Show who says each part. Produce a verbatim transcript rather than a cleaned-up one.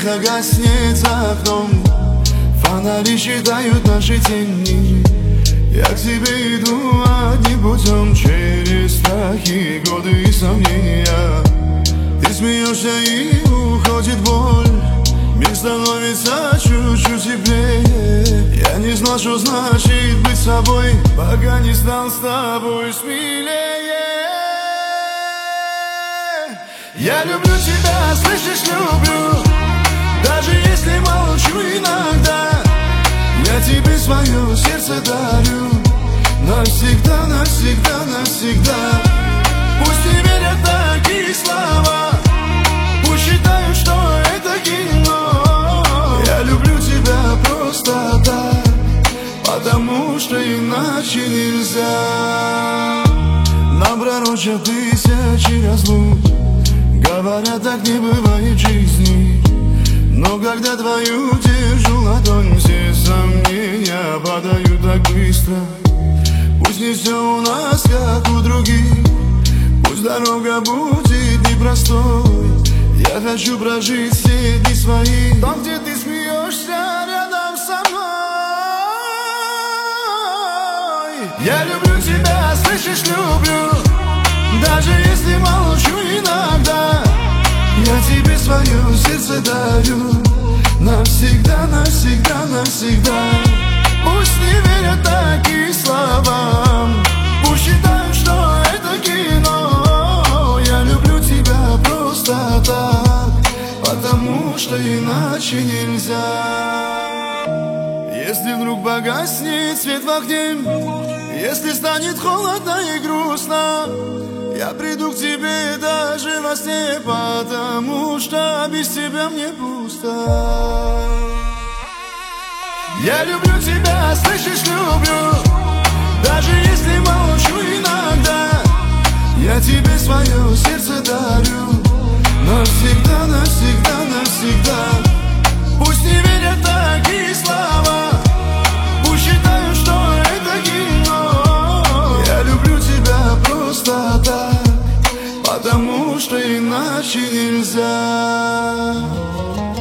Speaker 1: тихо гаснет за окном, фонари считают наши тени. Я к тебе иду одним путем, через страхи, годы и сомнения. Ты смеешься и уходит боль, мир становится чуть-чуть теплее. Я не знал, что значит быть собой, пока не стал с тобой смелее. Я люблю тебя, слышишь, люблю, даже если молчу иногда. Я тебе свое сердце дарю, навсегда, навсегда, навсегда. Пусть не верят такие слова, пусть считают, что это кино. Я люблю тебя просто так, потому что иначе нельзя. Нам пророчат тысячи разлук, говорят, так не бывает в жизни. Но когда твою держу ладонь, все сомнения падают так быстро. Пусть не все у нас, как у других, пусть дорога будет непростой. Я хочу прожить все дни свои там, где ты смеешься рядом со мной. Я люблю тебя, слышишь, люблю, даже если молчу иногда. Я тебе свое сердце дарю, навсегда, навсегда, навсегда. Пусть не верят таким словам, пусть считают, что это кино. Я люблю тебя просто так, потому что иначе нельзя. Если вдруг погаснет свет в окне, если станет холодно и грустно, я приду к тебе даже во сне, потому что без тебя мне пусто. Я люблю тебя, слышишь, люблю, даже если молчу иногда. Я тебе свое сердце дарю, навсегда, навсегда, навсегда. Пусть не верят такие слова, пусть считают, что это кино. Я люблю тебя просто так, потому что иначе нельзя.